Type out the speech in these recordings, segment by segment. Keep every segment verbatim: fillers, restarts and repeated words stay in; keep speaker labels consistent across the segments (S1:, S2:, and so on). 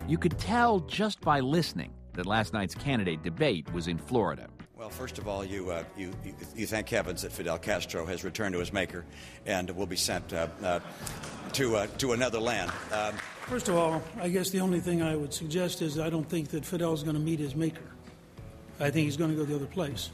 S1: You could tell just by listening that last night's candidate debate was in Florida.
S2: Well, first of all, you, uh, you, you, you thank heavens that Fidel Castro has returned to his maker and will be sent uh, uh, to, uh, to another land. Um,
S3: First of all, I guess the only thing I would suggest is I don't think that Fidel's going to meet his maker. I think he's going to go the other place.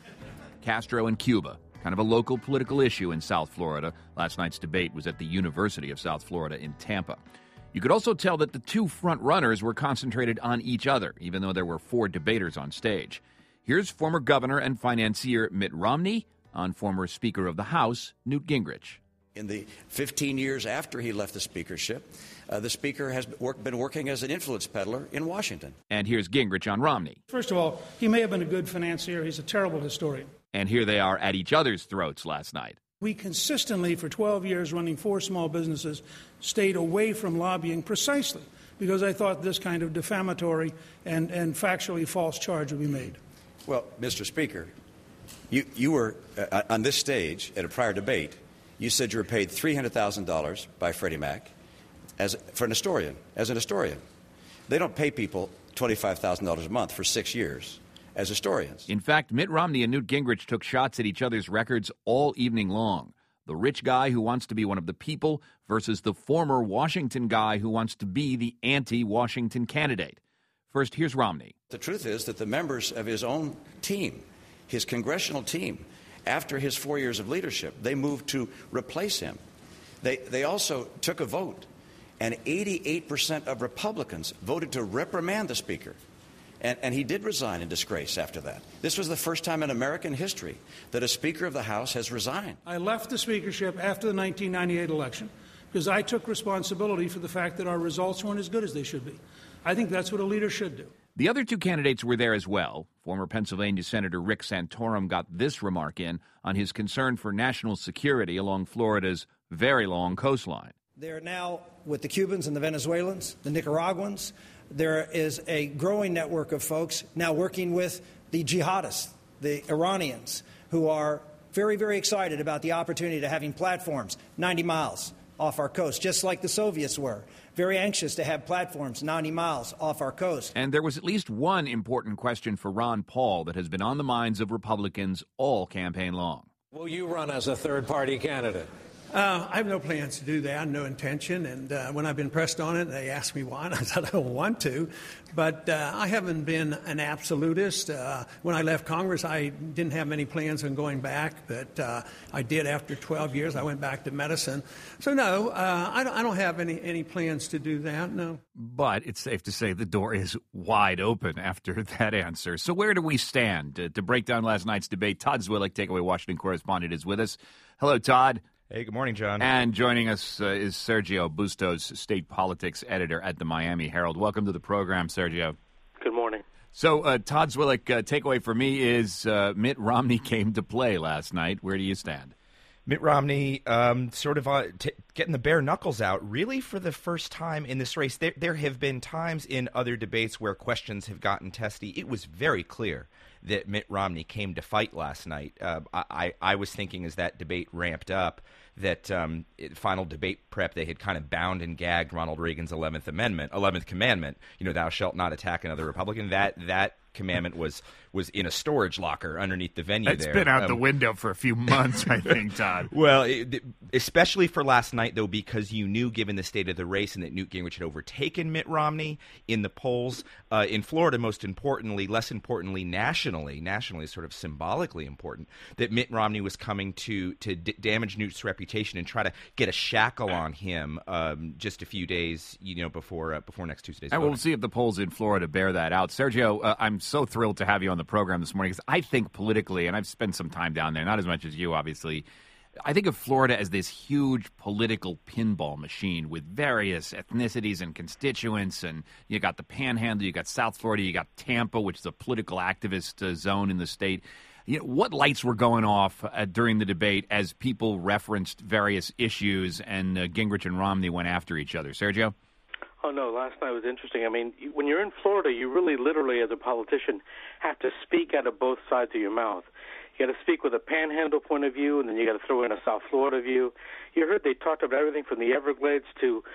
S1: Castro and Cuba, kind of a local political issue in South Florida. Last night's debate was at the University of South Florida in Tampa. You could also tell that the two front runners were concentrated on each other, even though there were four debaters on stage. Here's former governor and financier Mitt Romney on former Speaker of the House Newt Gingrich.
S2: In the fifteen years after he left the speakership, uh, the speaker has work, been working as an influence peddler in Washington.
S1: And here's Gingrich on Romney.
S3: First of all, he may have been a good financier. He's a terrible historian.
S1: And here they are at each other's throats last night.
S3: We consistently, for twelve years, running four small businesses, stayed away from lobbying precisely because I thought this kind of defamatory and, and factually false charge would be made.
S2: Well, Mister Speaker, you, you were uh, on this stage at a prior debate. You said you were paid three hundred thousand dollars by Freddie Mac as, for an historian, as an historian. They don't pay people twenty-five thousand dollars a month for six years as historians.
S1: In fact, Mitt Romney and Newt Gingrich took shots at each other's records all evening long. The rich guy who wants to be one of the people versus the former Washington guy who wants to be the anti-Washington candidate. First, here's Romney.
S2: The truth is that the members of his own team, his congressional team, after his four years of leadership, they moved to replace him. They, they also took a vote, and eighty-eight percent of Republicans voted to reprimand the Speaker. And, and he did resign in disgrace after that. This was the first time in American history that a Speaker of the House has resigned.
S3: I left the speakership after the nineteen ninety-eight election because I took responsibility for the fact that our results weren't as good as they should be. I think that's what a leader should do.
S1: The other two candidates were there as well. Former Pennsylvania Senator Rick Santorum got this remark in on his concern for national security along Florida's very long coastline.
S4: They're now with the Cubans and the Venezuelans, the Nicaraguans. There is a growing network of folks now working with the jihadists, the Iranians, who are very, very excited about the opportunity to having platforms ninety miles off our coast, just like the Soviets were. Very anxious to have platforms ninety miles off our coast.
S1: And there was at least one important question for Ron Paul that has been on the minds of Republicans all campaign long.
S5: Will you run as a third-party candidate?
S6: Uh, I have no plans to do that, no intention. And uh, when I've been pressed on it, they asked me why, and I said I don't want to. But uh, I haven't been an absolutist. Uh, when I left Congress, I didn't have many plans on going back, but uh, I did after twelve years. I went back to medicine. So, no, uh, I, don't, I don't have any, any plans to do that, no.
S1: But it's safe to say the door is wide open after that answer. So where do we stand? Uh, to break down last night's debate, Todd Zwillich, Takeaway Washington correspondent, is with us. Hello, Todd.
S7: Hey, good morning, John.
S1: And joining us uh, is Sergio Bustos, state politics editor at the Miami Herald. Welcome to the program, Sergio.
S8: Good morning.
S1: So, uh, Todd Zwillich, uh, takeaway for me is uh, Mitt Romney came to play last night. Where do you stand?
S7: Mitt Romney um, sort of uh, t- getting the bare knuckles out, really for the first time in this race. There, there have been times in other debates where questions have gotten testy. It was very clear that Mitt Romney came to fight last night. Uh, I, I was thinking as that debate ramped up that um, final debate prep, they had kind of bound and gagged Ronald Reagan's eleventh Amendment, eleventh Commandment, you know, thou shalt not attack another Republican. That that commandment was was in a storage locker underneath the venue
S1: it's
S7: there.
S1: It's been out
S7: um,
S1: the window for a few months, I think, Todd.
S7: Well, it, especially for last night, though, because you knew, given the state of the race and that Newt Gingrich had overtaken Mitt Romney in the polls, uh, in Florida, most importantly, less importantly, nationally, nationally sort of symbolically important, that Mitt Romney was coming to, to d- damage Newt's reputation and try to get a shackle on him um, just a few days, you know, before uh, before next Tuesday's
S1: And
S7: voting.
S1: we'll see if the polls in Florida bear that out. Sergio, uh, I'm so thrilled to have you on the program this morning because I think politically, and I've spent some time down there, not as much as you, obviously, I think of Florida as this huge political pinball machine with various ethnicities and constituents. And you got the Panhandle, you got South Florida, you got Tampa, which is a political activist uh, zone in the state. You know, what lights were going off uh, during the debate as people referenced various issues and uh, Gingrich and Romney went after each other? Sergio?
S8: Oh, no, last night was interesting. I mean, when you're in Florida, you really literally, as a politician, have to speak out of both sides of your mouth. You got to speak with a Panhandle point of view, and then you got to throw in a South Florida view. You heard they talked about everything from the Everglades to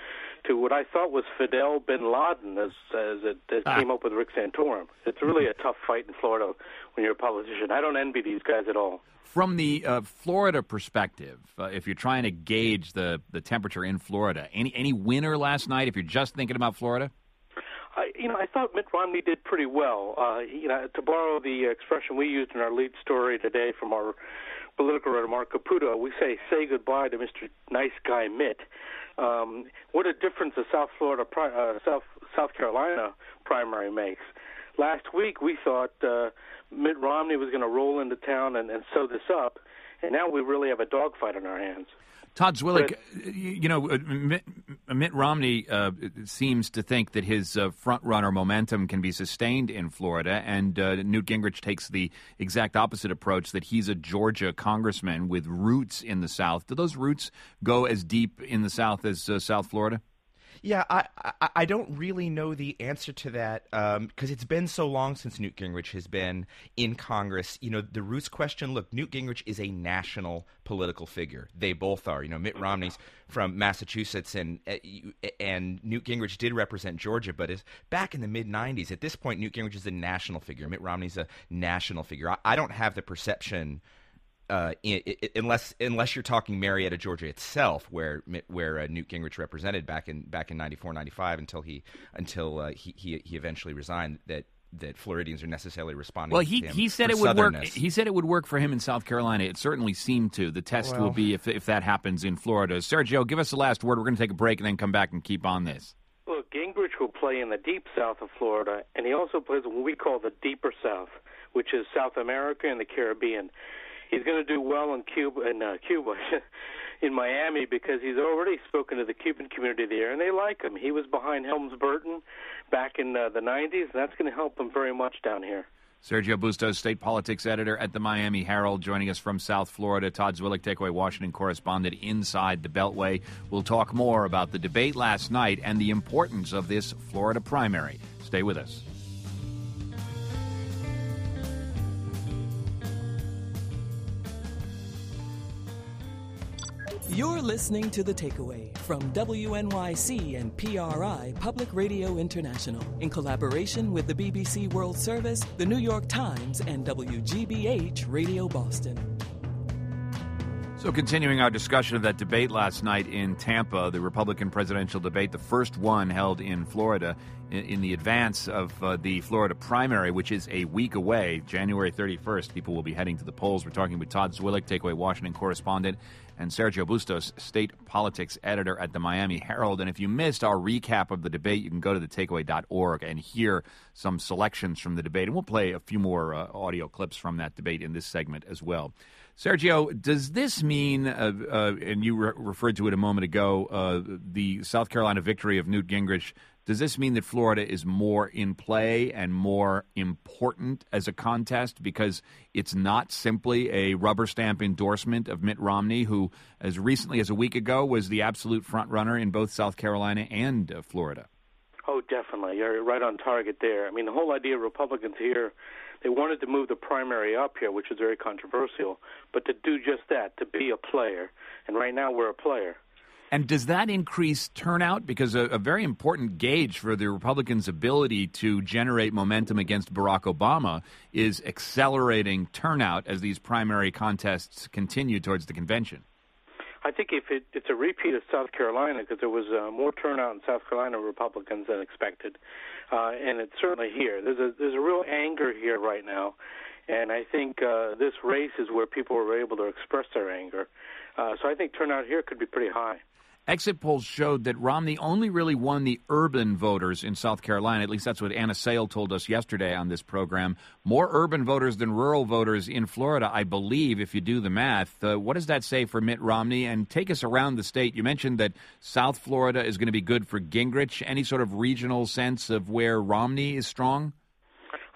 S8: to what I thought was Fidel bin Laden as, as it as ah. came up with Rick Santorum. It's really a tough fight in Florida when you're a politician. I don't envy these guys at all.
S1: From the uh, Florida perspective, uh, if you're trying to gauge the, the temperature in Florida, any any winner last night if you're just thinking about Florida?
S8: I, you know, I thought Mitt Romney did pretty well. Uh, you know, to borrow the expression we used in our lead story today from our political writer Mark Caputo, we say, say goodbye to Mister Nice Guy Mitt. Um, what a difference the South Florida, uh, South South Carolina primary makes. Last week we thought uh, Mitt Romney was going to roll into town and, and sew this up, and now we really have a dogfight on our hands.
S1: Todd Zwillich, you know, Mitt, Mitt Romney uh, seems to think that his uh, front-runner momentum can be sustained in Florida, and uh, Newt Gingrich takes the exact opposite approach, that he's a Georgia congressman with roots in the South. Do those roots go as deep in the South as uh, South Florida?
S7: Yeah, I, I I don't really know the answer to that because um, it's been so long since Newt Gingrich has been in Congress. You know, the roots question, look, Newt Gingrich is a national political figure. They both are. You know, Mitt Romney's from Massachusetts, and and Newt Gingrich did represent Georgia, but is back in the mid nineties. At this point, Newt Gingrich is a national figure. Mitt Romney's a national figure. I, I don't have the perception Uh, in, in, unless unless you're talking Marietta, Georgia itself, where where uh, Newt Gingrich represented back in back in ninety-four, ninety-five until he until uh, he, he he eventually resigned, that that Floridians are necessarily responding.
S1: Well, he
S7: to him
S1: he said
S7: for
S1: it would work.
S7: southernness.
S1: He said it would work for him in South Carolina. It certainly seemed to. The test
S7: well,
S1: will be if if that happens in Florida. Sergio, give us the last word. We're going to take a break and then come back and keep on this.
S8: Look, Gingrich will play in the deep south of Florida, and he also plays what we call the deeper south, which is South America and the Caribbean. He's going to do well in Cuba, in uh, Cuba, in Miami, because he's already spoken to the Cuban community there, and they like him. He was behind Helms Burton back in uh, the nineties, and that's going to help him very much down here.
S1: Sergio Bustos, state politics editor at the Miami Herald, joining us from South Florida. Todd Zwillich, Takeaway Washington correspondent inside the Beltway. We'll talk more about the debate last night and the importance of this Florida primary. Stay with us.
S9: You're listening to The Takeaway from W N Y C and P R I Public Radio International in collaboration with the B B C World Service, the New York Times, and W G B H Radio Boston.
S1: So continuing our discussion of that debate last night in Tampa, the Republican presidential debate, the first one held in Florida in, in the advance of uh, the Florida primary, which is a week away, January thirty-first. People will be heading to the polls. We're talking with Todd Zwillich, Takeaway Washington correspondent, and Sergio Bustos, state politics editor at the Miami Herald. And if you missed our recap of the debate, you can go to the takeaway dot org and hear some selections from the debate. And we'll play a few more uh, audio clips from that debate in this segment as well. Sergio, does this mean, uh, uh, and you re- referred to it a moment ago, uh, the South Carolina victory of Newt Gingrich, does this mean that Florida is more in play and more important as a contest because it's not simply a rubber stamp endorsement of Mitt Romney, who as recently as a week ago was the absolute front runner in both South Carolina and uh, Florida?
S8: Oh, definitely. You're right on target there. I mean, the whole idea of Republicans here, they wanted to move the primary up here, which is very controversial, but to do just that, to be a player. And right now we're a player.
S1: And does that increase turnout? Because a, a very important gauge for the Republicans' ability to generate momentum against Barack Obama is accelerating turnout as these primary contests continue towards the convention.
S8: I think if it, it's a repeat of South Carolina, because there was uh, more turnout in South Carolina Republicans than expected, uh, and it's certainly here. There's a there's a real anger here right now, and I think uh, this race is where people are able to express their anger. Uh, so I think turnout here could be pretty high.
S1: Exit polls showed that Romney only really won the urban voters in South Carolina. At least that's what Anna Sale told us yesterday on this program. More urban voters than rural voters in Florida, I believe, if you do the math. Uh, what does that say for Mitt Romney? And take us around the state. You mentioned that South Florida is going to be good for Gingrich. Any sort of regional sense of where Romney is strong?
S8: I think Romney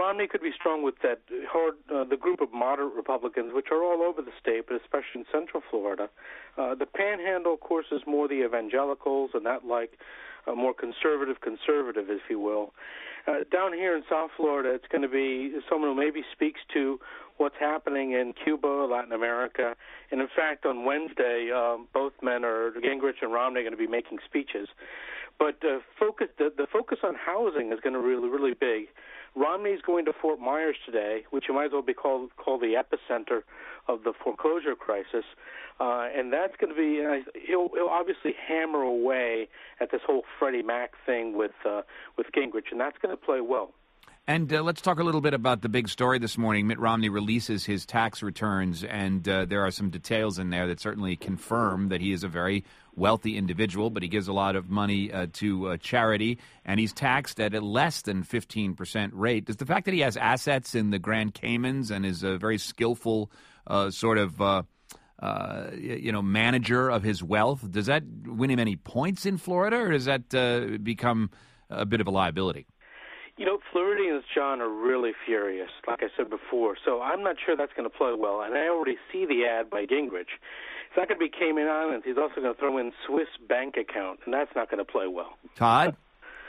S8: Romney could be strong with that hard, uh, the group of moderate Republicans, which are all over the state, but especially in Central Florida. Uh, the Panhandle, of course, is more the evangelicals and that like a more conservative conservative, if you will. Uh, down here in South Florida, it's going to be someone who maybe speaks to what's happening in Cuba, Latin America. And, in fact, on Wednesday, um, both men, are Gingrich and Romney, are going to be making speeches. But uh, focus, the, the focus on housing is going to be really, really big. Romney's going to Fort Myers today, which you might as well be called, called the epicenter of the foreclosure crisis. Uh, and that's going to be, uh, he'll, he'll obviously hammer away at this whole Freddie Mac thing with, uh, with Gingrich, and that's going to play well.
S1: And uh, let's talk a little bit about the big story this morning. Mitt Romney releases his tax returns, and uh, there are some details in there that certainly confirm that he is a very wealthy individual, but he gives a lot of money uh, to uh, charity, and he's taxed at a less than fifteen percent rate. Does the fact that he has assets in the Grand Caymans and is a very skillful uh, sort of uh, uh, you know manager of his wealth, does that win him any points in Florida, or does that uh, become a bit of a liability?
S8: You know, Floridians, John, are really furious, like I said before, so I'm not sure that's going to play well. And I already see the ad by Gingrich. It's not going to be Cayman Islands. He's also going to throw in Swiss bank account, and that's not going to play well.
S1: Todd?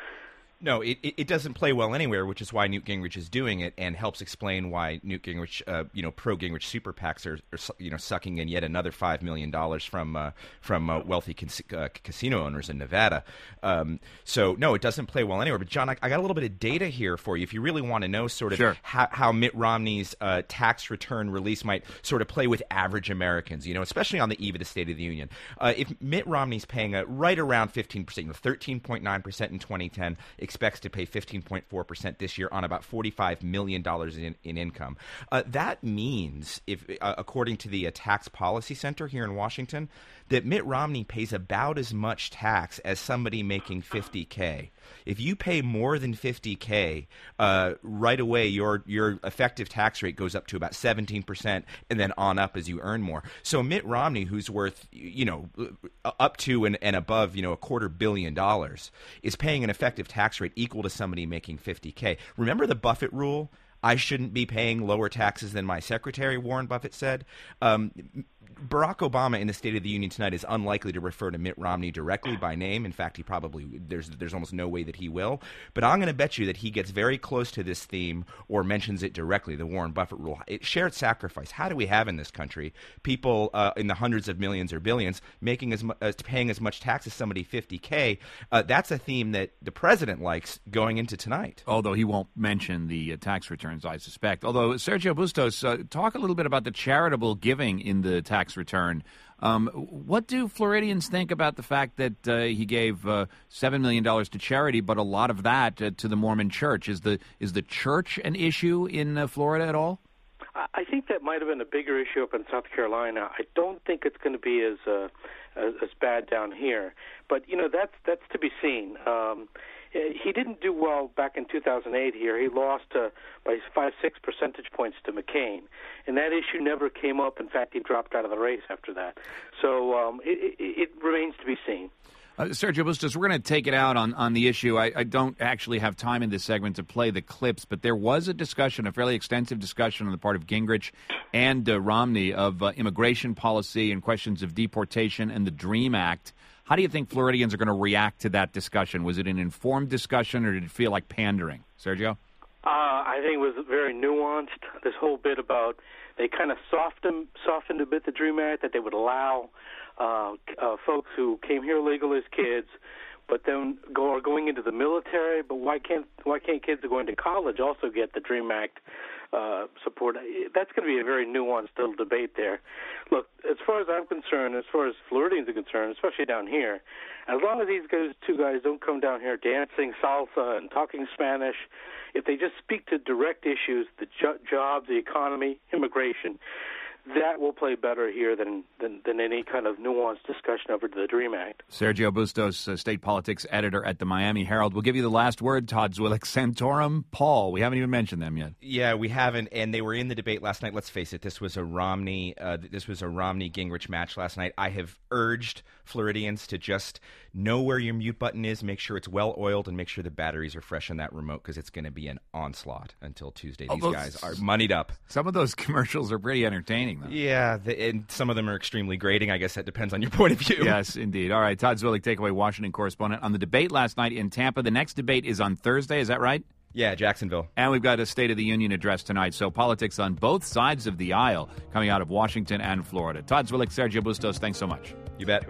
S7: No, it, it doesn't play well anywhere, which is why Newt Gingrich is doing it, and helps explain why Newt Gingrich, uh, you know, pro-Gingrich super PACs are, are, you know, sucking in yet another five million dollars from uh, from uh, wealthy cas- uh, casino owners in Nevada. Um, so, no, it doesn't play well anywhere. But, John, I, I got a little bit of data here for you. If you really want to know sort of
S1: sure.
S7: how, how Mitt Romney's uh, tax return release might sort of play with average Americans, you know, especially on the eve of the State of the Union. Uh, if Mitt Romney's paying a, right around fifteen percent, you know, thirteen point nine percent in twenty ten, expects to pay fifteen point four percent this year on about forty-five million dollars in, in income. Uh, that means, if uh, according to the uh, Tax Policy Center here in Washington, that Mitt Romney pays about as much tax as somebody making fifty K. If you pay more than fifty K, uh, right away your your effective tax rate goes up to about seventeen percent and then on up as you earn more. So Mitt Romney, who's worth, you know, up to and, and above, you know, a quarter billion dollars, is paying an effective tax rate equal to somebody making fifty K. Remember the Buffett rule? I shouldn't be paying lower taxes than my secretary, Warren Buffett said. Um, Barack Obama in the State of the Union tonight is unlikely to refer to Mitt Romney directly by name. In fact, he probably there's there's almost no way that he will. But I'm going to bet you that he gets very close to this theme or mentions it directly, the Warren Buffett rule. It, shared sacrifice. How do we have in this country people uh, in the hundreds of millions or billions making as, mu- as paying as much tax as somebody fifty K? Uh, that's a theme that the president likes going into tonight.
S1: Although he won't mention the uh, tax returns, I suspect. Although, Sergio Bustos, uh, talk a little bit about the charitable giving in the tax return. Um, what do Floridians think about the fact that uh, he gave uh, seven million dollars to charity, but a lot of that uh, to the Mormon Church? Is the is the church an issue in uh, Florida at all?
S8: I think that might have been a bigger issue up in South Carolina. I don't think it's going to be as uh, as, as bad down here. But, you know, that's that's to be seen. Um, he didn't do well back in two thousand eight here. He lost uh, by five, six percentage points to McCain. And that issue never came up. In fact, he dropped out of the race after that. So um, it, it, it remains to be seen.
S1: Uh, Sergio Bustos, we're going to take it out on, on the issue. I, I don't actually have time in this segment to play the clips, but there was a discussion, a fairly extensive discussion on the part of Gingrich and uh, Romney of uh, immigration policy and questions of deportation and the DREAM Act. How do you think Floridians are going to react to that discussion? Was it an informed discussion, or did it feel like pandering? Sergio?
S8: Uh, I think it was very nuanced, this whole bit about they kind of softened, softened a bit the DREAM Act, that they would allow uh, uh, folks who came here legally as kids, but then go, are going into the military. But why can't why can't kids who are going to college also get the DREAM Act uh, support? That's going to be a very nuanced little debate there. Look, as far as I'm concerned, as far as Floridians are concerned, especially down here, as long as these guys, two guys don't come down here dancing salsa and talking Spanish, if they just speak to direct issues, the jo- jobs, the economy, immigration, that will play better here than, than, than any kind of nuanced discussion over the DREAM Act.
S1: Sergio Bustos, uh, state politics editor at the Miami Herald. We'll give you the last word, Todd Zwillich. Santorum, Paul. We haven't even mentioned them yet.
S7: Yeah, we haven't, and they were in the debate last night. Let's face it, this was a Romney, uh, this was a Romney-Gingrich match last night. I have urged Floridians to just know where your mute button is, make sure it's well oiled, and make sure the batteries are fresh on that remote, because it's going to be an onslaught until Tuesday. These
S1: Although
S7: guys are moneyed up.
S1: Some of those commercials are pretty entertaining, though.
S7: Yeah, the, and some of them are extremely grating. I guess that depends on your point of view.
S1: Yes, indeed. All right, Todd Zwillich, Takeaway Washington correspondent. On the debate last night in Tampa, the next debate is on Thursday, is that right?
S7: Yeah, Jacksonville.
S1: And we've got a State of the Union address tonight, so politics on both sides of the aisle coming out of Washington and Florida. Todd Zwillich, Sergio Bustos, thanks so much.
S7: You bet.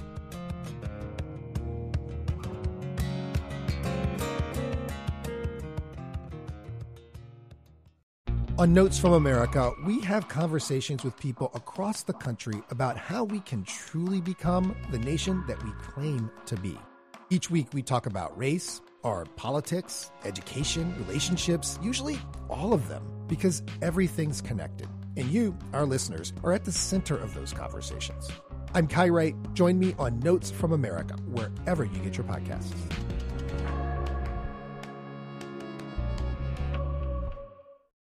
S10: On Notes from America, we have conversations with people across the country about how we can truly become the nation that we claim to be. Each week we talk about race, our politics, education, relationships, usually all of them, because everything's connected. And you, our listeners, are at the center of those conversations. I'm Kai Wright. Join me on Notes from America, wherever you get your podcasts.